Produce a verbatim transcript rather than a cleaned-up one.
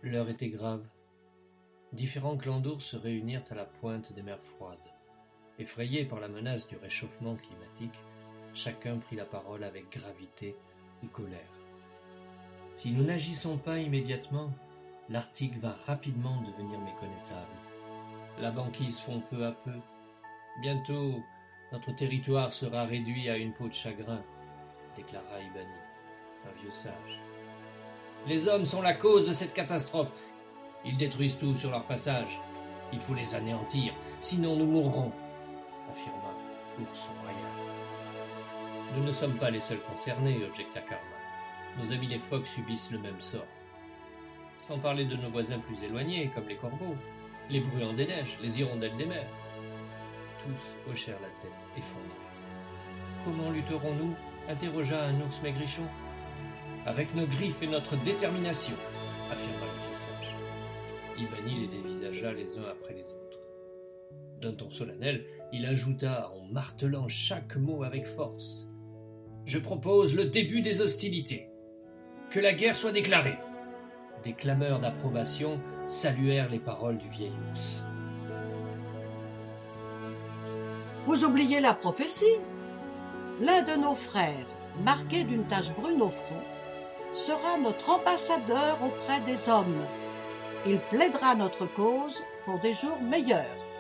L'heure était grave. Différents clans d'ours se réunirent à la pointe des mers froides. Effrayés par la menace du réchauffement climatique, chacun prit la parole avec gravité et colère. Si nous n'agissons pas immédiatement, l'Arctique va rapidement devenir méconnaissable. La banquise fond peu à peu. Bientôt, notre territoire sera réduit à une peau de chagrin, déclara Ibani, un vieux sage. Les hommes sont la cause de cette catastrophe. Ils détruisent tout sur leur passage. Il faut les anéantir, sinon nous mourrons, affirma l'ours royal. Nous ne sommes pas les seuls concernés, objecta Karma. Nos amis les phoques subissent le même sort. Sans parler de nos voisins plus éloignés, comme les corbeaux, les bruants des neiges, les hirondelles des mers. Tous hochèrent la tête, effondrés. Comment lutterons-nous ? Interrogea un ours maigrichon. Avec nos griffes et notre détermination, affirma le vieux sage. Ibani les dévisagea les uns après les autres. D'un ton solennel, il ajouta en martelant chaque mot avec force. Je propose le début des hostilités. Que la guerre soit déclarée. Des clameurs d'approbation saluèrent les paroles du vieil ours. Vous oubliez la prophétie. L'un de nos frères, marqué d'une tache brune au front, sera notre ambassadeur auprès des hommes. Il plaidera notre cause pour des jours meilleurs.